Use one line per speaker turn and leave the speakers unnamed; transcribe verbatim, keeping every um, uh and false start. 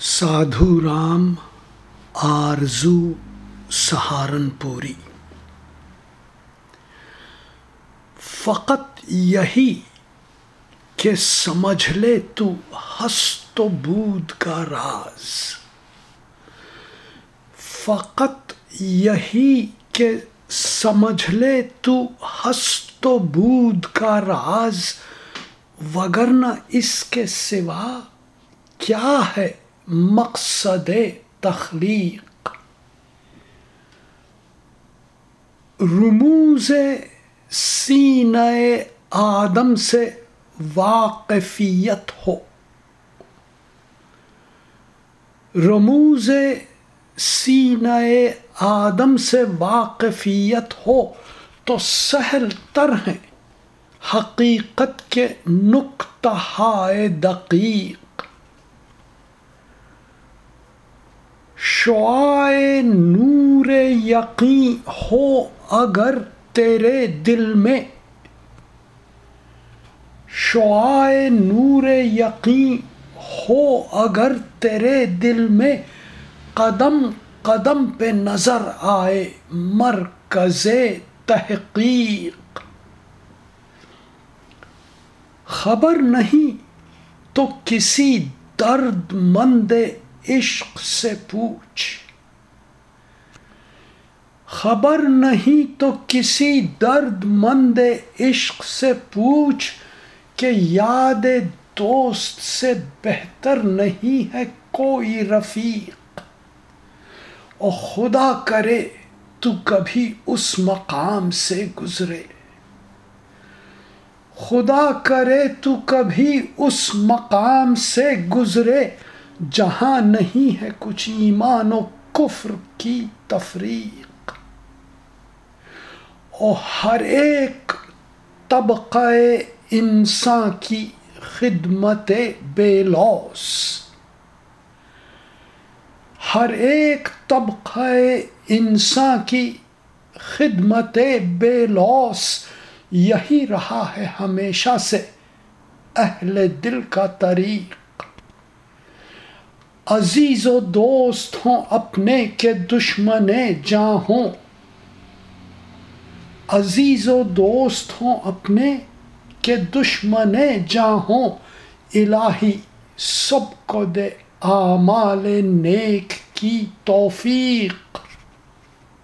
سادھو رام آرزو سہارنپوری۔ فقط یہی کہ سمجھ لے تو ہست و بود کا راز، فقط یہی کہ سمجھ لے تو ہست و بود کا راز، وگرنہ اس کے سوا کیا ہے مقصد تخلیق۔ رموز سینہ آدم سے واقفیت ہو، رموز سینہ آدم سے واقفیت ہو تو سہل تر ہے حقیقت کے نکتہ ہائے دقیق۔ شعاع نور یقین ہو اگر تیرے دل میں، شعاع نور یقین ہو اگر تیرے دل میں، قدم قدم پہ نظر آئے مرکز تحقیق۔ خبر نہیں تو کسی درد مند عشق سے پوچھ، خبر نہیں تو کسی درد مند عشق سے پوچھ، کہ یاد دوست سے بہتر نہیں ہے کوئی رفیق۔ اور خدا کرے تو کبھی اس مقام سے گزرے، خدا کرے تو کبھی اس مقام سے گزرے، جہاں نہیں ہے کچھ ایمان و کفر کی تفریق۔ اور ہر ایک طبقہ انسان کی خدمت بے لوث، ہر ایک طبقہ انسان کی خدمت بے لوث، یہی رہا ہے ہمیشہ سے اہل دل کا طریق۔ عزیز و دوست ہوں اپنے کہ دشمن جاں ہوں، عزیز و دوست ہوں اپنے کہ دشمن جاں ہوں، الہی سب کو دے اعمال نیک کی توفیق۔